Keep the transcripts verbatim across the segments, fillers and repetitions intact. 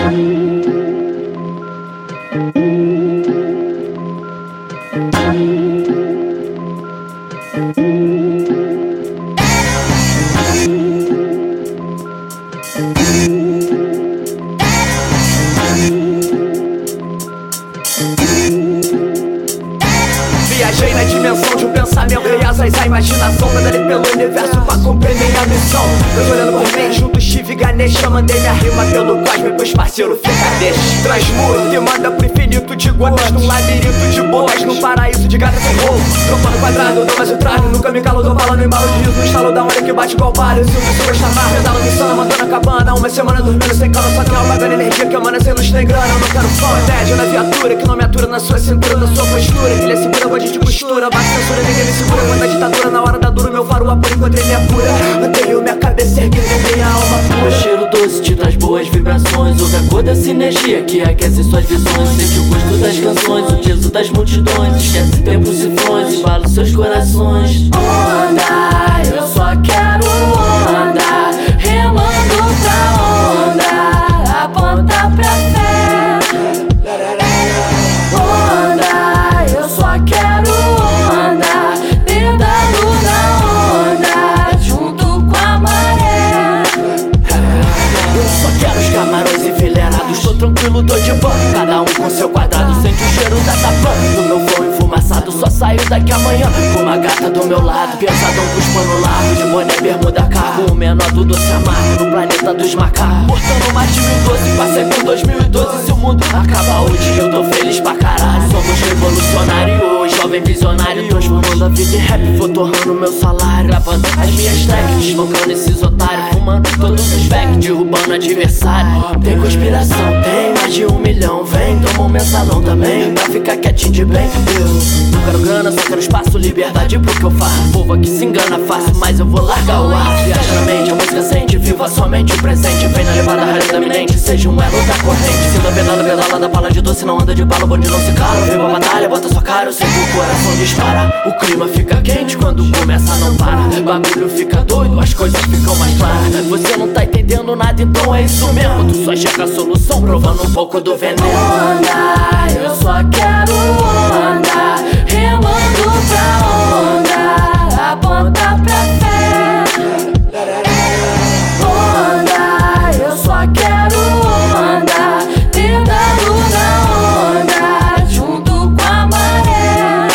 Viajei na dimensão de um pensamento e asas a imaginação, andando pelo universo pra cumprir minha missão. Eu olhando por mim, junto Steve e Ganesha, mandei minha rima pelo cosmo pros parceiros fica deixa. Transmuta e manda pro infinito de gotas, num labirinto de boas, num paraíso de gata sem roubo. Trocando quadrado, dou mais o trago, nunca me calo, tô falando embalo de riso, no estalo da onda que bate igual palha. Se o bicho vai chamar, pedalo no samba, mandando a cabana, uma semana dormindo sem calo, só que é uma grande energia que emana sem luz nem grana. Eu não quero fã, inveja na viatura, que não me atura na sua cintura, na sua postura. Ele é segura, bandido de costura, bate censura, ninguém me segura. Quando a ditadura, na hora da dura, meu faro apura, encontrei minha cura. Mantenho minha cabeça erguida e minha alma pura. O cheiro doce te traz boas vibrações, ouve a cor dessa energia que aquece suas visões. Sente o gosto das canções, o peso das multidões, esquece tempos e fãs, embala seus corações. Onda, eu só quero onda, remando pra onda, aponta pra fé. Onda, eu só quero onda, pedalo na onda, junto com a maré. Eu só quero os camarões enfileirados, tô tranquilo, tô de boa, cada um com seu quadrado. Sente o cheiro da tapa no meu flow enfumaçado, só saio daqui amanhã com uma gata do meu lado. Pensadão com os pano largo, de boné, bermuda, carro, o menor do doce amargo no planeta dos macacos. Portando mais de mil doze, passei por dois mil e doze. Se o mundo acaba hoje, eu tô feliz pra caralho. Somos revolucionários, jovem visionário, transformando a vida em rap, vou torrando meu salário, gravando as minhas tracks, desbancando esses otários, fumando todos os facts, derrubando adversário. Tem conspiração, tem mais de um milhão, vem, toma um mensalão também, pra ficar quietinho de bem. Eu não quero grana, só quero espaço, liberdade pro que eu faço. O povo aqui se engana fácil, mas eu vou largar o ar. Viaja na mente, a música sente, viva somente o presente. Vem na levada rádio da eminente, seja um elo da corrente. Sinta a pedala, pedala da pala de doce, não anda de bala, o bonde não se cala. Vem pra batalha, bota sua cara, eu sei que o coração dispara. O clima fica quente quando começa, não para. Bagulho fica doido, as coisas ficam mais claras. Você não tá entendendo nada, então é isso mesmo. Tu só chega a solução, provando um pouco do veneno. Onda, eu só quero onda, remando pra onda, aponta pra fé. Onda, eu só quero onda, pedalo na onda, junto com a maré.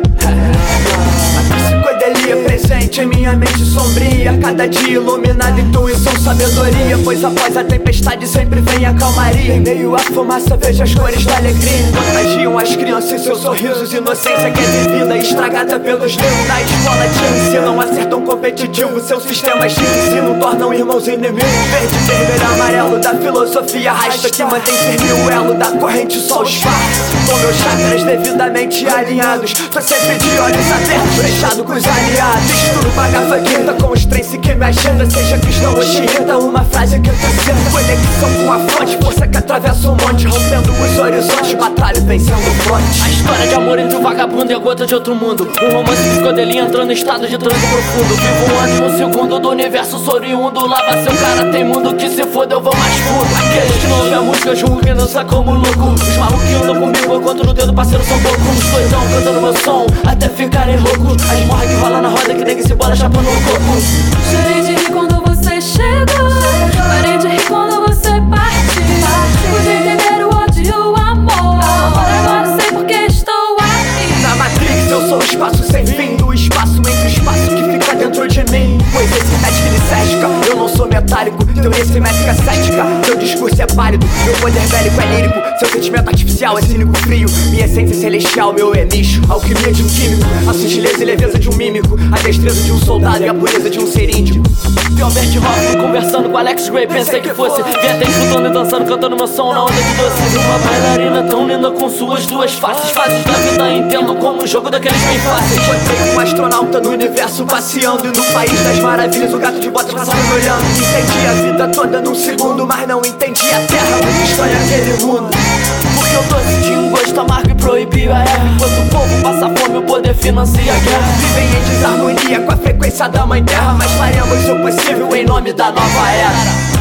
A psicodelia presente em minha mente sombria, cada dia iluminada, intuição, sabedoria. Pois após a tempestade sempre vem a calmaria. Em meio à fumaça vejo as cores da alegria. Contagiam as crianças seus sorrisos, inocência que é vivida, estragada pelos leões. Na escola te ensinam a ser tão competitivo, seus sistemas de ensino tornam irmãos inimigos. Verde, vermelho, amarelo da filosofia rasta, que mantém firme o elo da corrente sol esparce. Com meus chakras devidamente alinhados, tô sempre de olhos abertos, fechado com os aliados. Misturo bagafa quinta com os trens que me agenda, seja cristão ou xiita, uma frase que acrescenta. Conexão com a fonte, força que atravessa o monte, rompendo os horizontes, batalha vencendo fronte. A história de amor entre o vagabundo e a gota de outro mundo, um romance psicodelia entrando em estado de transe profundo. Vivo um ano e um segundo do universo soriundo, lava seu cara, tem mundo que se foda, eu vou mais fundo. Aqueles que não ouvem a música julgam que dança como louco, os malucos que andam comigo enquanto no dedo parceiro são poucos. Os doidão cantando meu som até ficarem loucos, as morras que rolam na roda que nem que se bola chapando o coco. Chorei de rir quando você chegou, parei de rir quando você partiu. Pude entender o ódio e o amor, agora sei porque estou aqui. Na Matrix eu sou o espaço sem fim, do espaço entre o espaço que fica dentro de mim. Pois esse médico licética, eu não sou metálico, teoria simétrica cética, meu discurso é válido, meu poder bélico é lírico, seu sentimento artificial é cínico frio, minha essência é celestial, meu é nicho, alquimia de um químico, a sutileza e leveza de um mímico, a destreza de um soldado e a pureza de um ser índico. Vi Albert Hoffman conversando com Alex Gray, pensei que fosse vi até escutando e dançando, cantando meu som na onda de doce. Uma bailarina tão linda com suas duas faces, fases da vida entendo como um jogo daqueles bem fáceis. Encontrei um astronauta no universo passeando, e no país das maravilhas o gato de botas passava me olhando. Entendi a vida toda num segundo, mas não entendi a terra, muita história aquele mundo. Porque eu doce tinha um gosto amargo e proibiu a erva, enquanto o povo passa fome, o poder financia a guerra. Vivem em desarmonia com a frequência da mãe terra, mas faremos o possível em nome da nova era.